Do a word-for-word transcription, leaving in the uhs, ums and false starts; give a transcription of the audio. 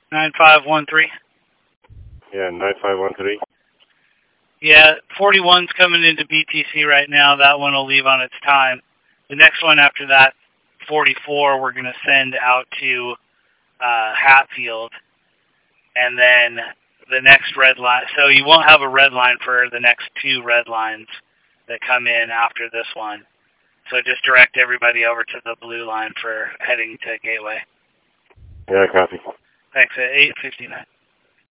nine five one three. Yeah, nine five one three. Yeah, forty-one's coming into B T C right now. That one will leave on its time. The next one after that, forty-four, we're going to send out to uh, Hatfield. And then the next red line. So you won't have a red line for the next two red lines that come in after this one. So just direct everybody over to the blue line for heading to Gateway. Yeah, copy. Thanks, at eight fifty-nine.